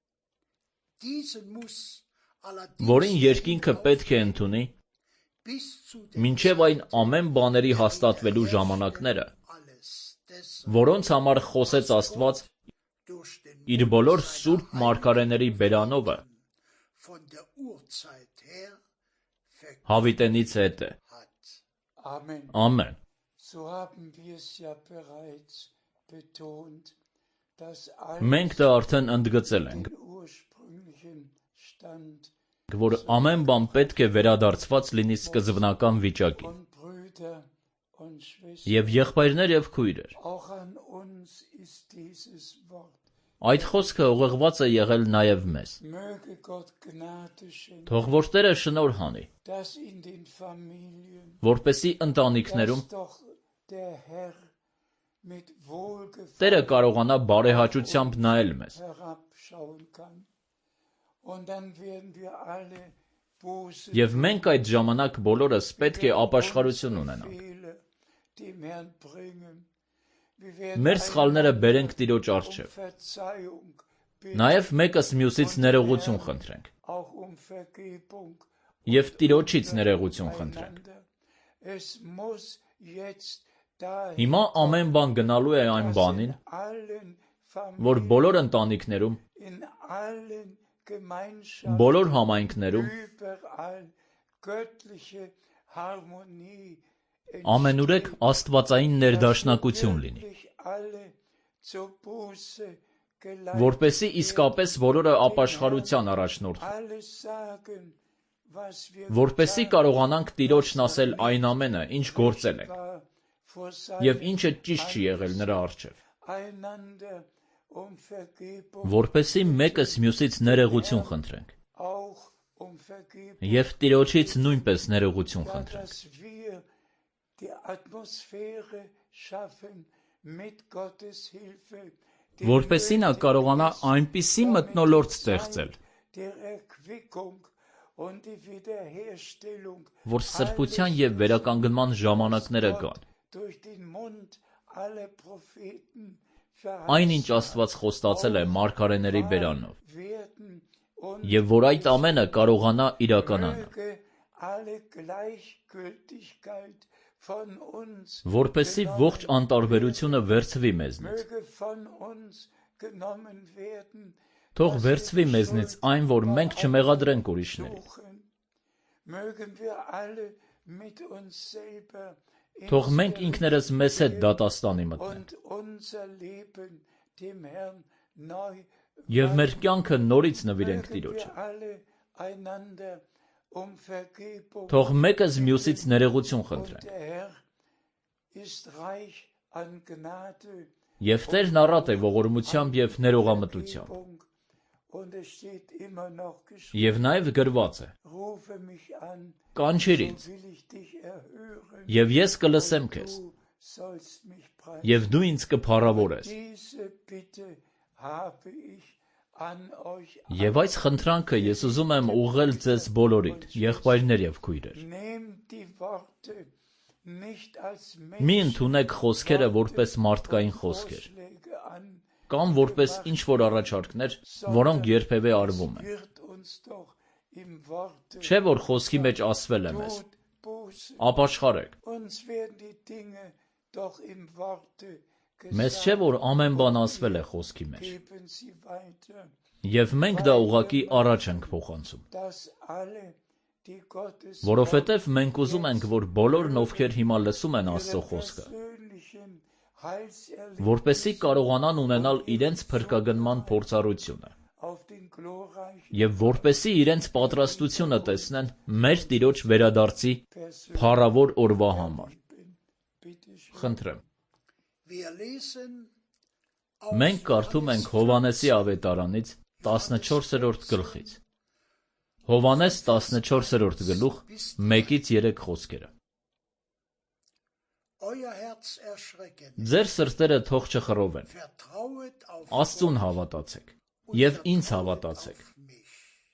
Diesen muss որին allerdings երկինքը պետք է ընդունի, bis zu dem մինչև այն ամեն բաների հաստատվելու ժամանակները, alles des որոնց համար խոսեց Աստված durch den իր բոլոր սուրբ մարգարեների բերանովը, von der Urzeit her verkündet հավիտենից հետը։ hat. Amen. Ամեն։ So haben wir es ja bereits betont, dass Մենք դա արդեն ընդգծել ենք, den ursprünglichen Stand որ ամեն բան պետք է վերադարձված լինի սկզբնական վիճակին։ und Brüder und Schwestern, Եվ եղբայրներ եւ քույրեր, auch an uns ist dieses Wort. այդ խոսքը ուղղված է եղել նաեւ մեզ։ Möge Gott Gnade schenken, Թող որ Տերը շնորհ հանի, dass in den Familien, որպեսի ընտանիքներում dass doch der Herr mit Տերը Wohlgefallen կարողանա բարեհաճությամբ նայել մեզ։ herabschauen kann. Und dann werden wir alle Buße Եվ մենք այդ ժամանակ բոլորս պետք է ապաշխարություն ունենանք։ Fehler dem Herrn bringen. Wir werden Մեր սխալները բերենք Տիրոջ առջև։ Verzeihung bitten, Նաև մեկս մյուսից ներողություն խնդրենք։ auch Vergebung Եվ Տիրոջից ներողություն խնդրենք։ einander. Es muss jetzt dahin, Հիմա ամեն բան գնալու է այն բանին, allen որ բոլոր ընտանիքներում, in allen Gemeinschaften, բոլոր համայնքներում überall göttliche Harmonie ամենուրեք աստվածային ներդաշնակություն լինի, endlich alle zur Buße geleitet, որպեսզի իսկապես բոլորը ապաշխարության առաջնորդվեն, alles sagen, was wir որպեսզի կարողանանք Տիրոջն ասել այն ամենը, ինչ գործել ենք, war vor եւ seinem ինչը ճիշտ չի եղել նրա առջև, einander Vergebung, որպեսզի մեկս մյուսից ներողություն խնդրենք auch Vergebung, եւ Տիրոջից նույնպես ներողություն խնդրենք, dass wir die Atmosphäre schaffen mit Gottes Hilfe, որպեսզի նա կարողանա այնպիսի մթնոլորտ ստեղծել, der Erquickung und die Wiederherstellung, որ սրբության եւ վերականգնման ժամանակները գան, durch den Mund aller Propheten այն ինչ Աստված խոստացել է մարգարեների բերանով, werden und եւ որ այդ ամենը կարողանա իրականանալ, möge alle Gleichgültigkeit von uns, որպեսզի ողջ անտարբերությունը վերցվի մեզնից, möge von uns genommen werden, թող վերցվի մեզնից այն, որ մենք չմեղադրենք ուրիշներին, suchen. Mögen wir alle mit uns selber թող մենք ինքներս մեզ հետ դատաստանի մտնենք, und unser Leben dem Herrn neu եւ մեր կյանքը նորից նվիրենք mögen Տիրոջը, wir alle einander Vergebung. թող մեկս մյուսից ներողություն խնդրենք, Der Herr ist reich an Gnade եւ Տերն առատ է ողորմությամբ եւ ներողամտությամբ, Vergebung. Und es steht immer noch geschrieben, եւ նաեւ գրված է. rufe mich an, Կանչիր ինձ, so will ich dich erhören, եւ ես կլսեմ քեզ, du sollst mich preisen. եւ դու ինձ կփառավորես։ Diese Bitte habe ich an euch. Եվ այս խնդրանքը ես ուզում եմ ուղղել ձեզ բոլորիդ, եղբայրներ եւ քույրեր։ Nehmt die Worte nicht als Մի ընդունեք խոսքերը որպես մարդկային խոսքեր, Vorschläge an, կամ որպես ինչ-որ առաջարկներ, որոնք երբևէ արվում են։ wird uns doch im Worte Չէ՞ որ խոսքի մեջ ասվել է մեզ. Tod, Buße. ապաշխարեք։ Uns werden die Dinge doch im Worte Մեզ չէ՞ որ ամեն բան ասվել է խոսքի մեջ։ geben sie weiter, Եվ մենք դա ուղղակի առաջ ենք փոխանցում, dass alle, die Gottes որովհետև մենք ուզում ենք, որ բոլորն, ովքեր հիմա լսում են Աստծո խոսքը, persönlichen Heilserlebnis որպեսզի կարողանան ունենալ իրենց փրկագնման փորձառությունը, auf den glorreichen եւ որպեսզի իրենց պատրաստությունը տեսնեն մեր Տիրոջ վերադարձի փառավոր օրվա համար։ Bitte schön. Խնդրեմ։ Wir lesen Մենք կարդում ենք Հովհաննեսի ավետարանից 14-րդ գլխից։ Հովհաննես 14-րդ գլուխ 1-ից 3 խոսքերը։ euer Herz erschrecken. Ձեր սրտերը թող չխռովեն։ Vertrauet auf Աստծուն հավատացեք եւ ինձ հավատացեք։ mich.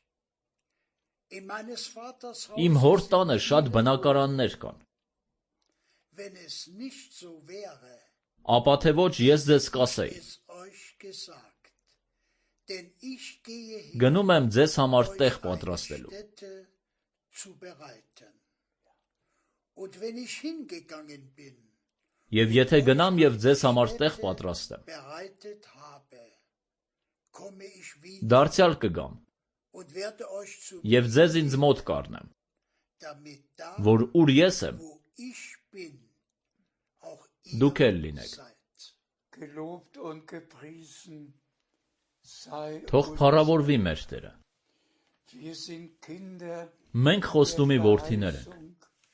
In meines Vaters Իմ Haus հոր տանը շատ բնակարաններ կան։ wenn es nicht so wäre, Ապա թե ոչ ես ձեզ կասեի. es euch gesagt. Denn ich gehe hin, Գնում եմ ձեզ համար euch տեղ eine պատրաստելու։ Stätte zu bereiten. Und wenn ich hingegangen bin, Եվ եթե գնամ եւ ձեզ համար տեղ պատրաստեմ, bereitet habe, komme ich wieder դարձյալ կգամ und werde euch zu եւ ձեզ ինձ մոտ կառնեմ, damit da, որ ուր ես եմ, wo ich bin, auch դուք ihr էլ լինեք։ seid. Gelobt und gepriesen sei Թող unser փառավորվի մեր Տերը։ Wir sind Kinder Մենք խոստումի der որդիներ ենք։ Verheißung,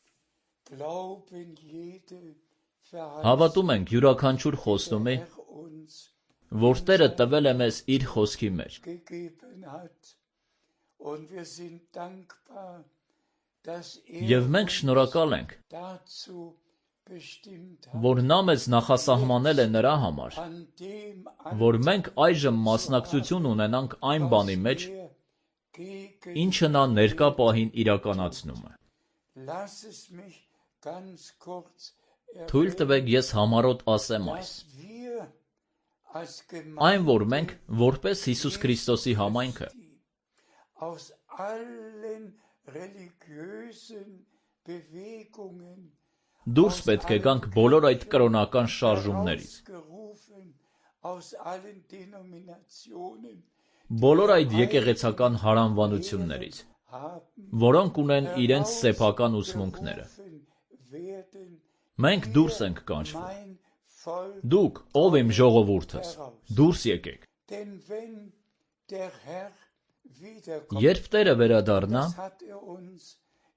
glauben jede Հավատում ենք յուրաքանչյուր խոստումի, der uns որ Տերը տվել է մեզ իր խոսքի մեջ, gegeben hat. Und wir sind dankbar, dass եւ մենք շնորհակալ ենք, dazu bestimmt hat, որ նա մեզ նախասահմանել է նրա համար, an dem որ մենք այժմ մասնակցություն ունենանք այն բանի մեջ, er gegen. ինչը նա ներկա պահին իրականացնում է։ Lass es mich ganz kurz Թույլ տվեք ես համառոտ ասեմ այս. dass wir als Այն, որ մենք, որպես Հիսուս Քրիստոսի համայնքը, aus allen religiösen Bewegungen դուրս պետք է գանք բոլոր այդ կրոնական շարժումներից, ausgerufen, aus allen Denominationen բոլոր այդ եկեղեցական հարանվանություններից, haben որոնք ունեն իրենց սեփական ուսմունքները։ werden Մենք դուրս ենք կանչվում։ mein Volk. Դուք, ով իմ ժողովուրդս, դուրս եկեք։ Denn wenn der Herr wiederkommt, Երբ Տերը վերադառնա, das hat uns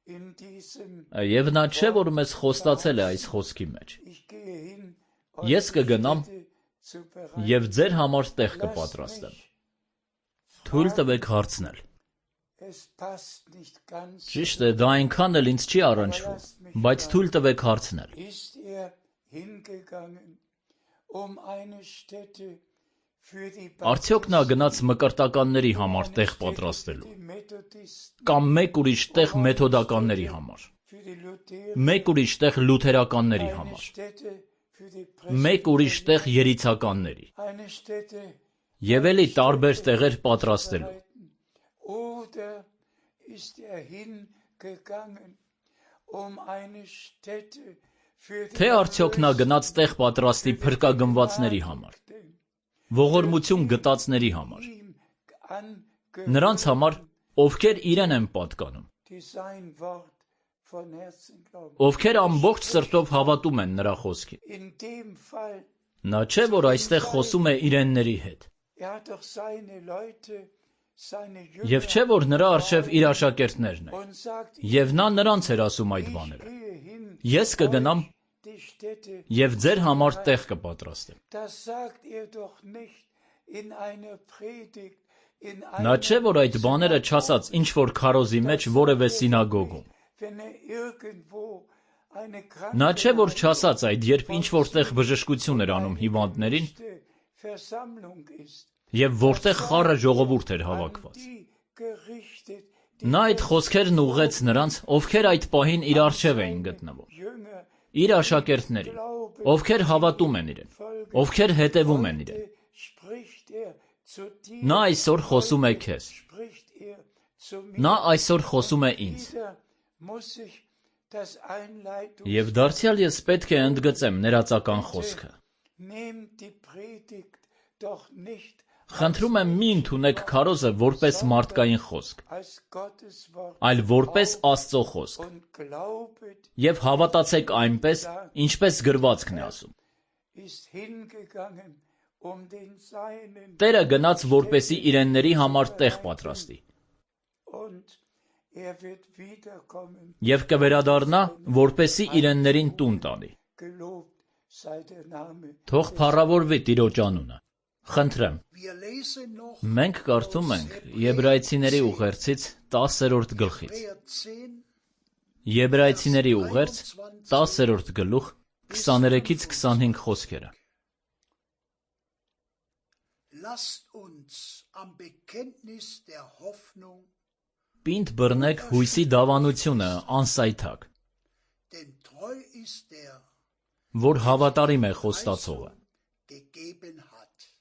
in diesem Եվ նա չէ, որ մեզ խոստացել է այս խոսքի մեջ. Ich gehe hin, Ես կգնամ zu bereiten. եւ ձեր համար տեղ կպատրաստեմ։ Թույլ տվեք հարցնել։ Es passt nicht ganz. Ճիշտ է, դա այնքան էլ ինձ չի առնչվում, բայց թույլ տվեք հարցնել։ Ist hingegangen, eine Stätte für die Արդյոք նա գնաց մկրտականների համար տեղ պատրաստելու, Methodisten, կամ մեկ ուրիշ տեղ մեթոդականների համար, für die Luther, մեկ ուրիշ տեղ լութերականների eine համար, Stätte für die մեկ ուրիշ տեղ երիցականների, eine Stätte եւ էլի տարբեր տեղեր պատրաստելու։ oder ist hingegangen, eine Stätte für die Թե արդյոք նա գնաց տեղ պատրաստի փրկագնվածների համար, ողորմություն գտածների համար, նրանց համար, ովքեր իրեն են պատկանում, die sein Wort von Herzen glauben. ովքեր ամբողջ սրտով հավատում են նրա խոսքին։ In dem Fall, Նա չէ, որ այստեղ խոսում է իրենների հետ, hat doch seine Leute, seine եւ չէ, որ նրա առջև իր աշակերտներն են, und sagt, եւ նա նրանց էր ասում այդ բաները։ gehe hin, Ես կգնամ die Stätte. եւ ձեր համար տեղ կպատրաստեմ։ Das sagt er doch nicht in einer Predigt, in Նա չէ, որ այդ բաները չասած ինչ որ քարոզի մեջ որևէ սինագոգում։ wenn irgendwo eine Նա չէ, որ չասած այդ, երբ ինչ որտեղ բժշկություն էր անում հիվանդներին Versammlung ist, եւ որտեղ խառը ժողովուրդ էր հավաքված։ die gerichtet, Նա այդ խոսքերն ուղղեց նրանց, ովքեր այդ պահին իր առջև էին գտնվում, Jünger, իր աշակերտներին, ովքեր հավատում են իրեն, ովքեր հետևում են իրեն։ spricht zu dir, Նա այսօր խոսում է քեզ։ spricht zu mir. Նա այսօր խոսում է ինձ։ Wieder muss ich das Einleitung Եվ դարձյալ ես պետք է ընդգծեմ ներածական խոսքը։ nehmt die Predigt doch nicht Խնդրում եմ մի ընդունեք քարոզը որպես մարդկային խոսք, als Gottes Wort այլ որպես Աստծո խոսք, und glaubet, եւ հավատացեք այնպես, ինչպես գրվածքն է ասում։ ist hingegangen, den Seinen, Տերը գնաց, որպեսի իրենների համար տեղ պատրաստի, und wird wiederkommen. եւ կվերադառնա, որպեսի իրեններին տուն տանի։ Gelobt sei der Name. Թող փառավորվի Տիրոջ անունը։ Խնդրեմ, Wir lesen noch մենք կարդում ենք Եբրայեցիների ուղերձից 10-րդ գլխից։ Hebräer 10, Եբրայեցիների ուղերձ 10-րդ գլուխ 23-ից 25 խոսքերը։ lasst uns am Bekenntnis der Hoffnung, Պինդ բռնեք հույսի դավանությունը անսայթակ, denn treu ist der, որ հավատարիմ է խոստացողը։ gegeben hat.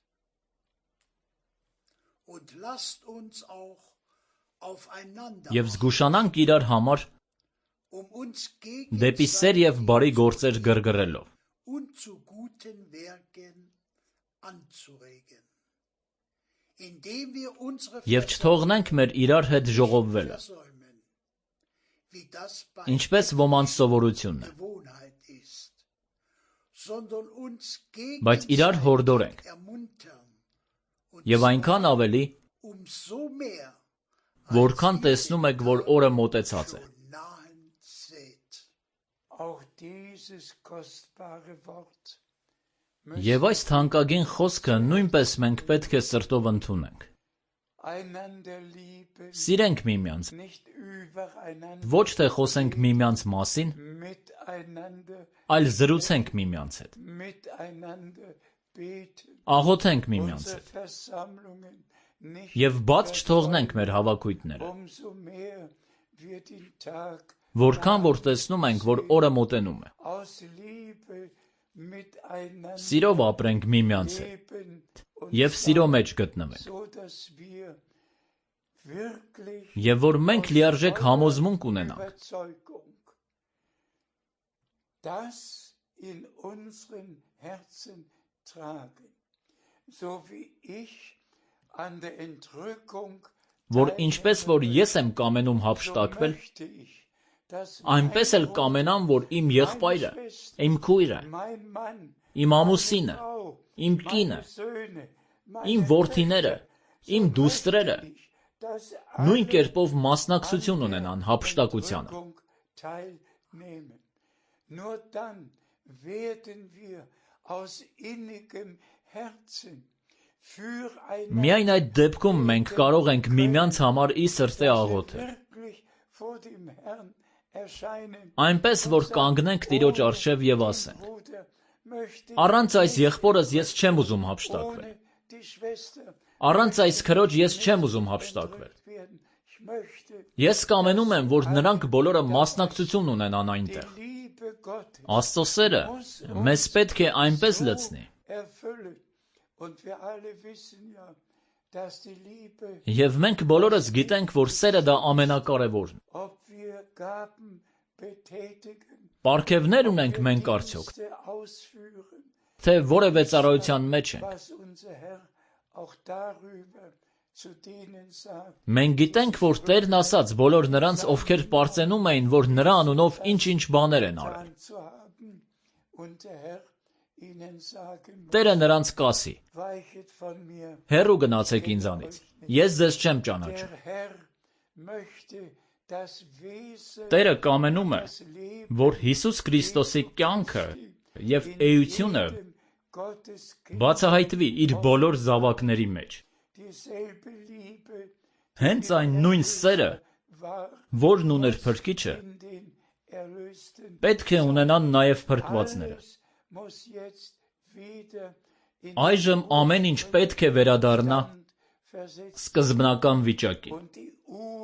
Und lasst uns auch aufeinander Եվ զգուշանանք իրար համար uns դեպի սեր եւ բարի գործեր գրգռելով, und zu guten Werken anzuregen, indem wir unsere եւ չթողնենք մեր իրար հետ ժողովվելը, versäumen, wie das bei ինչպես ոմանց սովորությունն է, Gewohnheit ist, sondern uns բայց իրար հորդորենք, ermuntern und եւ այնքան ավելի, umso mehr որքան տեսնում եք, որ օրը մոտեցած է։ nahen seht. Auch dieses kostbare Wort Եվ այս թանկագին խոսքը նույնպես մենք պետք է սրտով ընդունենք։ einander lieben, Սիրենք միմյանց, nicht übereinander, ոչ թե խոսենք միմյանց մասին, miteinander, այլ զրուցենք միմյանց հետ, miteinander beten, աղոթենք միմյանց unsere հետ Versammlungen nicht եւ բաց չթողնենք մեր հավաքույթները, umso mehr wird den Tag որքան որ տեսնում ենք, որ օրը մոտենում է։ aus Liebe miteinander Սիրով ապրենք միմյանց հետ leben und եւ սիրո մեջ գտնվենք, so dass wir wirklich եւ որ մենք լիարժեք համոզմունք ունենանք, Überzeugung, das in unseren Herzen tragen, so wie ich an der Entrückung, որ ինչպես որ ես եմ կամենում so հափշտակվել, möchte ich, dass այնպես էլ կամենամ, որ իմ եղբայրը, իմ քույրը, mein Mann, իմ ամուսինը, Frau, իմ կինը, Söhne, իմ որդիները, իմ դուստրերը, dass Նույն alle կերպով մասնակցություն an ունենան der հափշտակությանը։ Entrückung teilnehmen. Nur dann werden wir aus innigem Herzen füreinander Միայն այդ դեպքում մենք կարող ենք միմյանց համար ի սրտե աղոթել, wirklich vor dem Herrn erscheinen. այնպես որ կանգնենք Տիրոջ առջև եւ ասենք. Bruder möchte Առանց այս եղբորս ես չեմ ուզում հափշտակվել։ ohne die Schwester Առանց այս քրոջ ես չեմ ուզում հափշտակվել։ werden. Ich möchte Ես կամենում եմ, որ նրանք բոլորը մասնակցություն ունենան այնտեղ։ die Liebe Gottes Աստծո սերը մեզ պետք է այնպես լցնի։ erfüllen. Und wir alle wissen ja, dass die Liebe, Եվ մենք բոլորս գիտենք, որ սերը դա ամենակարևորն։ ob wir Gaben betätigen, Պարգևներ ունենք մենք արդյոք, Dienste ausführen, թե որևէ ծառայության մեջ ենք։ was unser Herr auch darüber zu denen sagt. Մենք գիտենք, որ Տերն ասաց բոլոր նրանց, ովքեր պարծենում էին, որ նրա անունով ինչ-ինչ բաներ են արել։ Getan zu haben, und der Herr ihnen sagen muss, Տերը նրանց կասի. weichet von mir. Հեռու գնացեք ինձանից։ Ես ձեզ չեմ ճանաչում։ Der Herr möchte das Wesen Տերը կամենում է, des Lebens որ Հիսուս Քրիստոսի կյանքը եւ էությունը Gottes բացահայտվի իր բոլոր զավակների մեջ։ dieselbe Liebe Հենց այն նույն սերը, war որն ուներ Փրկիչը, in den Erlösten. պետք է ունենան նաև փրկվածները։ Alles muss jetzt wieder in Այժմ ամեն ինչ պետք է վերադառնա Stand versetzt. սկզբնական վիճակին։ Und die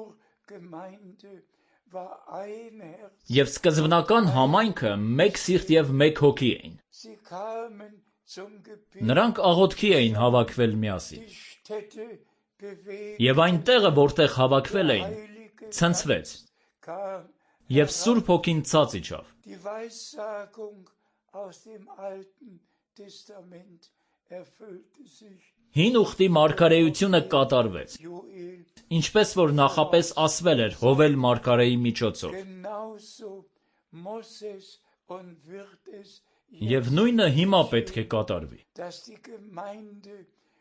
Urgemeinde war ein Herz. Եվ սկզբնական համայնքը մեկ սիրտ եւ մեկ հոգի էին։ Sie kamen zum Gebet. Նրանք աղոթքի էին հավաքվել միասին։ Die Städte bewegt. Եվ այն տեղը, որտեղ հավաքվել էին, Heilige ցնցվեց, kam. եւ Սուրբ Հոգին ցած իջավ։ Die Weissagung aus dem Alten Testament erfüllte sich. Hին ուխտի մարգարեությունը կատարվեց, Joel, ինչպես որ նախապես ասվել էր Հովել մարգարեի միջոցով։ genauso muss es und wird es Եվ նույնը հիմա պետք է կատարվի։ dass die Gemeinde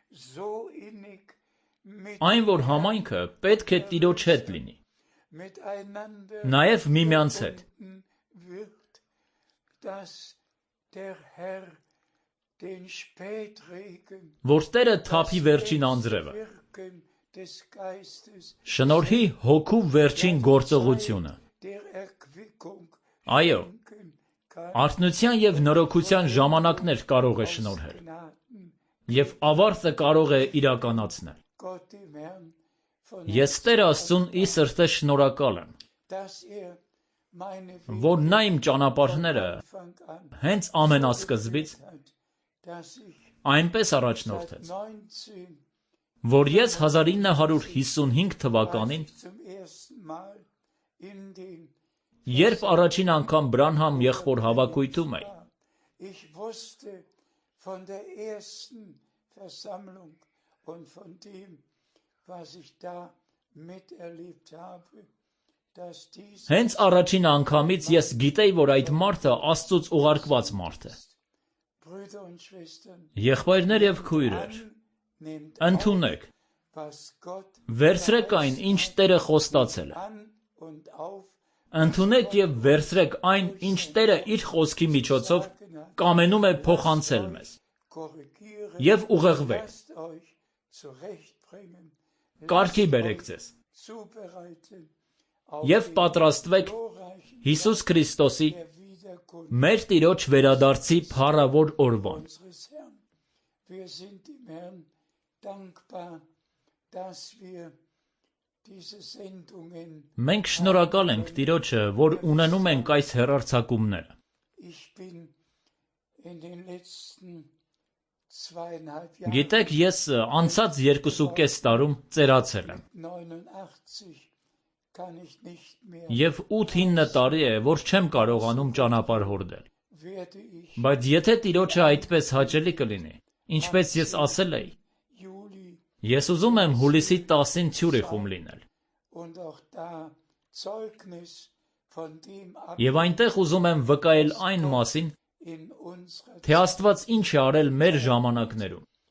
so innig Այն, որ համայնքը պետք է Տիրոջ հետ լինի, miteinander նաև միմյանց հետ, verbunden wird, dass der Herr den Spätregen, որ Տերը թափի վերջին անձրևը, Wirken des Geistes, շնորհի հոգու վերջին գործողությունը։ der Erquickung Այո, schenken kann. արթնության եւ նորոգության ժամանակներ կարող է շնորհել, Gnaden եւ ավարտը կարող է իրականացնել։ Gott dem Herrn von Ես Տեր Աստծուն ի սրտե շնորհակալ եմ, dass meine որ նա իմ ճանապարհները Anfang an հենց ամենասկզբից hat, dass ich այնպես առաջնորդեց, 19 որ ես 1955 թվականին, zum ersten Mal in den երբ առաջին անգամ Բրանհամ եղբոր հավաքույթում էի, Ich wusste von der ersten Versammlung und von dem, was ich da miterlebt habe, dass dies հենց առաջին անգամից ես գիտեի, որ այդ մարդը Աստծուց ուղարկված մարդ է։ Brüder und Schwestern, Եղբայրներ եւ քույրեր, nehmt ընդունեք, was Gott վերցրեք այն, ինչ Տերը խոստացել է։ an und auf Ընդունեք եւ վերցրեք այն, ինչ Տերը իր խոսքի միջոցով կամենում է փոխանցել մեզ, korrigieren, եւ ուղեղվեք, lasst euch zurechtbringen, կարգի բերեք ձեզ zubereiten, եւ պատրաստվեք glorreichen Հիսուս Քրիստոսի der Wiederkunft մեր Տիրոջ վերադարձի փառավոր օրվան։ unseres Herrn. Wir sind dem Herrn dankbar, dass wir diese Sendungen, Մենք շնորհակալ ենք Տիրոջը, որ ունենում ենք այս հեռարձակումները։ ich bin in den letzten 2,5 Jahren, Գիտեք, ես անցած 2.5 տարում ծերացել եմ 89 kann ich nicht mehr, եւ 8-9 տարի է, որ չեմ կարողանում ճանապարհ հորդել։ werde ich Բայց եթե Տիրոջը այդպես հաճելի կլինի, ինչպես ես ասել էի, Juli ես ուզում եմ հուլիսի 10-ին Ցյուրիխում լինել։ und auch da Zeugnis von dem Եվ այնտեղ ուզում եմ վկայել այն մասին, in unserer թե Աստված ինչ է արել մեր ժամանակներում։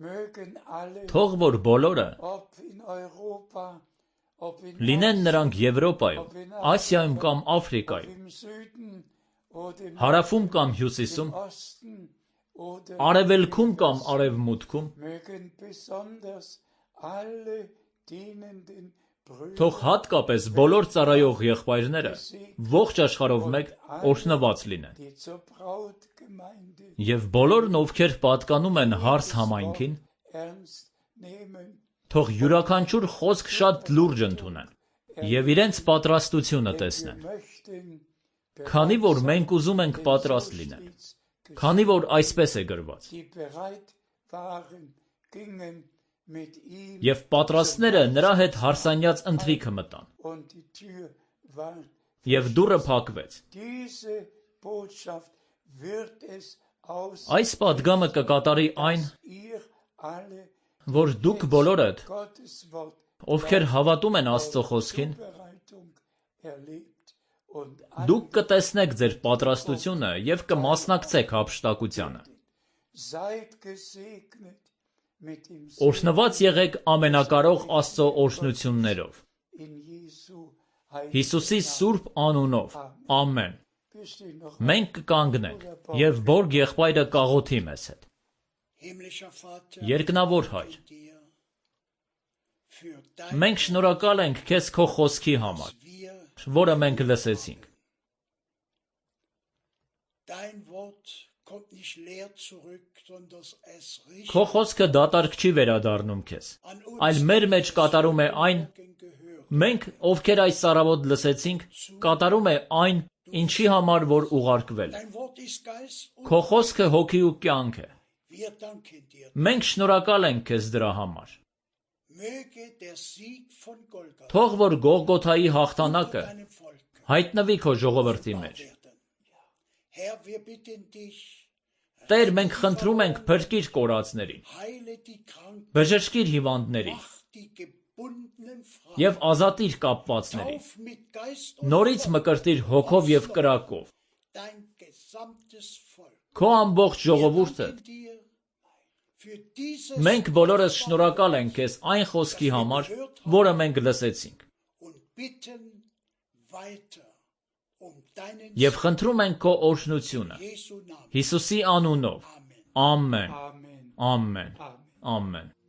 mögen alle, Թող որ բոլորը, ob in Europa, ob in լինեն նրանք Asien, Եվրոպայում, Ասիայում կամ ob Աֆրիկայում, im Süden oder im հարավում կամ Norden, հյուսիսում, im Osten oder արևելքում im կամ Westen, արևմուտքում, mögen besonders alle dienenden թող Brüder հատկապես բոլոր ծառայող եղբայրները ողջ աշխարհով մեկ օրհնված լինեն, die zur Brautgemeinde եւ բոլորն, ովքեր պատկանում են հարս համայնքին, ernst nehmen, թող յուրաքանչյուր խոսք շատ լուրջ ընդունեն եւ իրենց պատրաստությունը տեսնեն, möchten քանի որ մենք ուզում ենք պատրաստ լինել, քանի որ այսպես է գրված. die bereit waren, gingen mit ihm Եվ պատրաստները նրա հետ հարսանյաց ընթրիքը մտան, und die Tür war. եւ դուռը փակվեց։ Diese Botschaft wird es aus, Այս պատգամը կկատարի այն, ihr alle որ դուք բոլորդ, Gottes Wort ովքեր հավատում են Աստծո խոսքին, Vorbereitung erlebt und դուք կտեսնեք ձեր պատրաստությունը եւ կմասնակցեք հափշտակությանը։ seid gesegnet mit dem Օրհնված եղեք ամենակարող Աստծո օրհնություններով։ in Jesu Heiligen Հիսուսի սուրբ անունով։ Ամեն։ Bist du noch Մենք կկանգնենք եւ Բորգ եղբայրը կաղոթի մեզ հետ։ Himmlischer Vater, Երկնավոր Հայր, dir für dein մենք շնորհակալ ենք քեզ քո խոսքի համար, wir որը մենք լսեցինք։ dein Wort kommt nicht leer zurück, sondern es Քո richtet խոսքը դատարկ չի վերադառնում քեզ, an uns այլ մեր մեջ կատարում է այն, gehört. մենք, ովքեր այս առավոտ լսեցինք, կատարում է այն, ինչի համար որ ուղարկվել է։ Dein Wort ist Geist und Քո խոսքը հոգի ու կյանք է։ wir danken dir. Մենք շնորհակալ ենք քեզ դրա համար։ Möge der Sieg von Golgatha Թող որ Գողգոթայի հաղթանակը deinem Volk հայտնվի քո ժողովրդի մեջ։ werden. Herr, wir bitten dich, Տեր, մենք խնդրում ենք փրկիր կորածներին, heile die Kranken, բժշկիր հիվանդներին mach die gebundenen frei, եւ ազատիր կապվածներին։ tauf mit Geist und Նորից մկրտիր հոգով եւ կրակով։ dein gesamtes Volk. Քո ամբողջ ժողովուրդը, Danken dir für dieses մենք բոլորս շնորհակալ ենք քեզ այն խոսքի համար, որը մենք լսեցինք, und bitten weiter um deinen եւ խնդրում ենք քո օրհնությունը Jesu Namen. Հիսուսի անունով։ Ամեն։ Amen. Ամեն։ Amen. Ամեն։